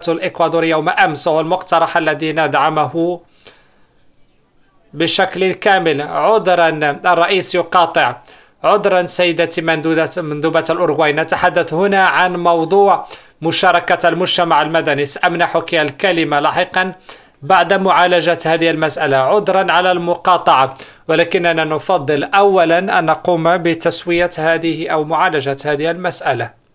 الإكوادورية يوم أمس، وهو المقترح الذي ندعمه بشكل كامل. عذرا الرئيس يقاطع. عذرا سيدتي مندوبة الأوروغواي، نتحدث هنا عن موضوع مشاركة المجتمع المدني. سأمنحك الكلمة لاحقا بعد معالجة هذه المسألة. عذرا على المقاطعة، ولكننا نفضل أولا أن نقوم بتسوية هذه أو معالجة هذه المسألة.